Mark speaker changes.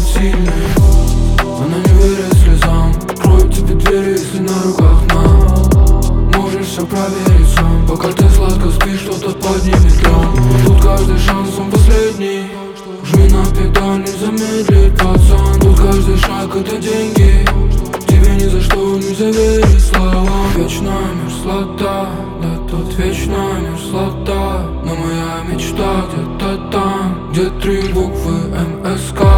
Speaker 1: сильный. Она не верит слезам, откроет тебе двери, если на руках нам. Можешь все проверить сам, пока ты сладко спишь, что-то поднимет лям. Тут каждый шанс, он последний. Жми на педаль, не замедлить, пацан. Тут каждый шаг это деньги. Тебе ни за что нельзя верить словам. Вечная мерзлота, да тут вечная мерзлота. Но моя мечта где-то там, где 3 буквы МСК.